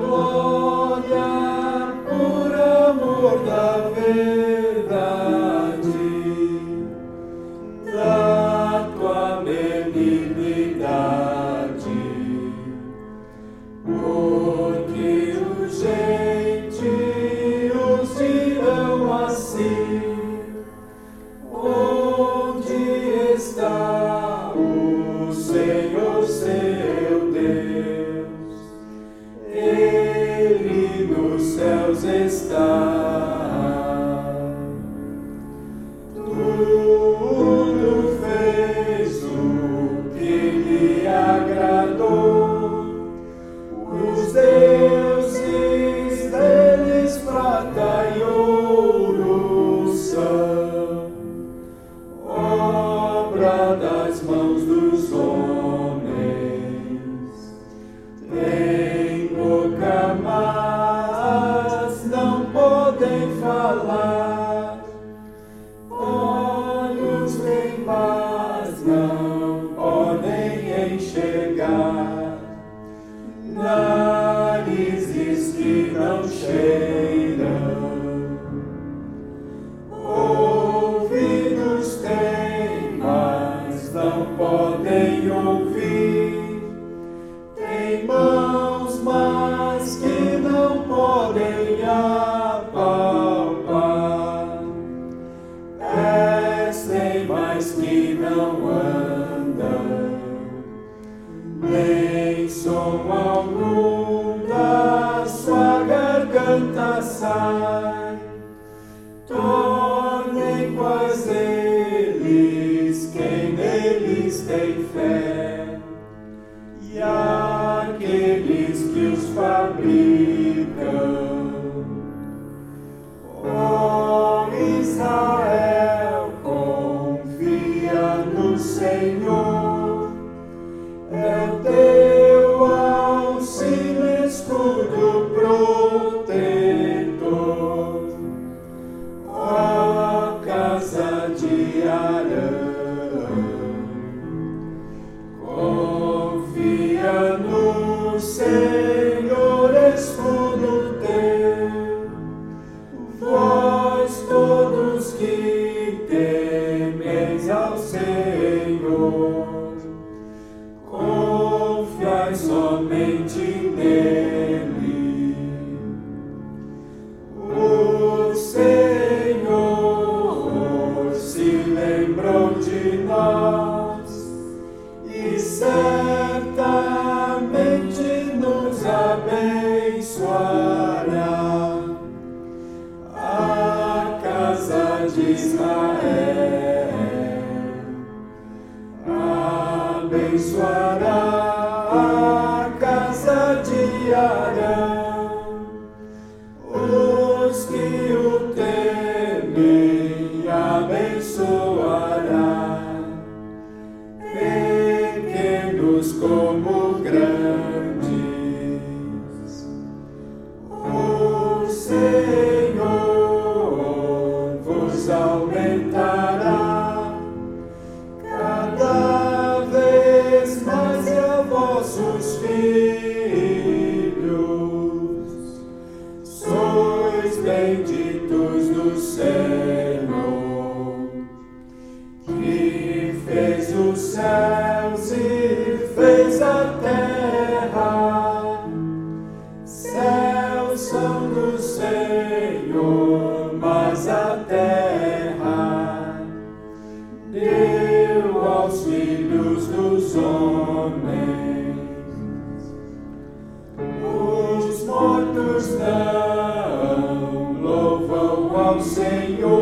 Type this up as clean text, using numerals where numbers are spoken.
glória por amor da verdade, da tua benignidade, porque os gentios dirão assim: onde está o Senhor seu Deus? Ele nos céus está. Tudo fez o que lhe agradou. Os deuses deles prata e ouro são, obra das mãos dos homens. Tem boca, mas não podem falar. Olhos têm, mas não podem enxergar. Narizes que não cheiram. Ouvidos têm, mas não podem ouvir. Tem mãos, mas que não podem apalpar. Pés têm, mas que não andam. Nem som algum da sua garganta sai. Tornem quais eles quem neles tem fé, e aqueles que os fabricam. Ó Israel, confia no Senhor, é o teu auxílio, escudo protetor. Ó casa de Arão, confia no Senhor, escudo teu. Vós todos que temeis ao Senhor, confiai somente nele. O Senhor se lembrou de nós e certamente nos abençoará. A casa de Israel abençoará. A casa de Arão, os que o temem, abençoará. Pequenos como grandes, o Senhor vos aumentará cada vez mais, e a vossos filhos. Sois benditos do Senhor, que fez os céus e fez a terra. Céus são do Senhor, mas a terra deu aos filhos dos homens. Os mortos não louvam ao Senhor,